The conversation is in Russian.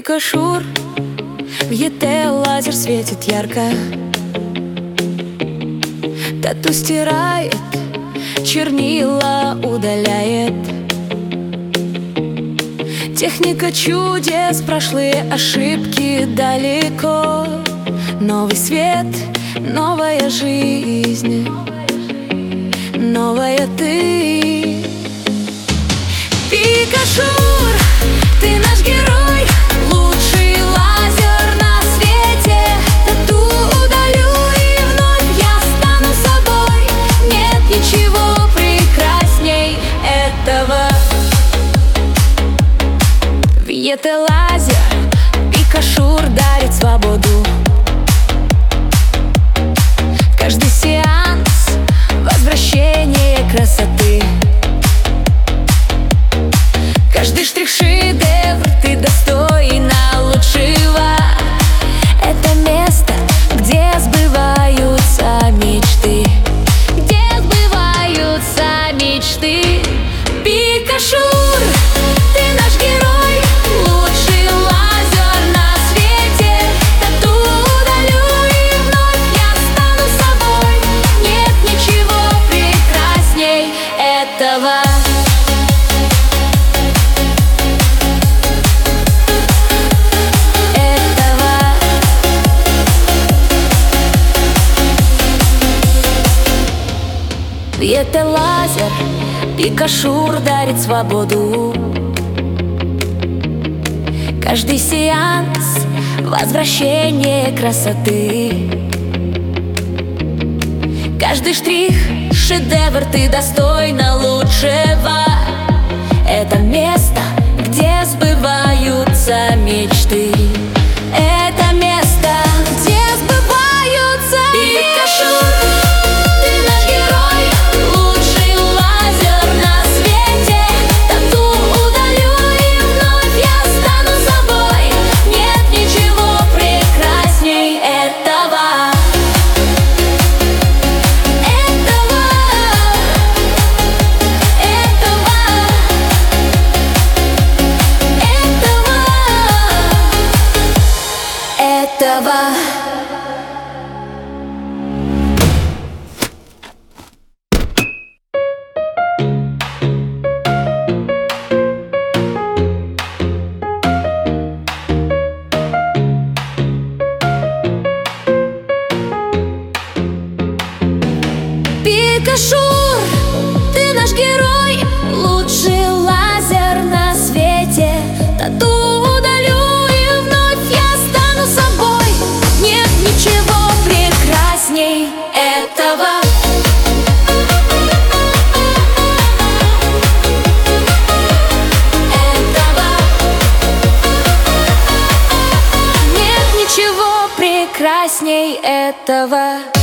Пикашур, в ЕТ лазер светит ярко. Тату стирает, чернила удаляет. Техника чудес, прошлые ошибки далеко. Новый свет, новая жизнь, новая ты. Пикашур, ты наш герой, лучший лазер на свете. Тату удалю и вновь я стану собой. Нет ничего прекрасней этого. В ЕТ лазер Пикашур дарит свободу. Каждый сеанс — возвращение красоты. Каждый штрих — шедевр, ты достойна лучшего. Это место, где сбываются мечты, где сбываются мечты. Пикашур, ты наш герой, лучший лазер на свете. Тату удалю и вновь я стану собой. Нет ничего прекрасней этого. ЕТ лазер Пикашур дарит свободу. Каждый сеанс — возвращение красоты. Каждый штрих — шедевр, ты достойна лучшего. Это место, где сбываются мечты. Это место, где сбываются Пикашур. Пикашур, ты наш герой, лучший лазер на свете. Тату удалю и вновь я стану собой. Нет ничего прекрасней этого. Нет ничего прекрасней этого.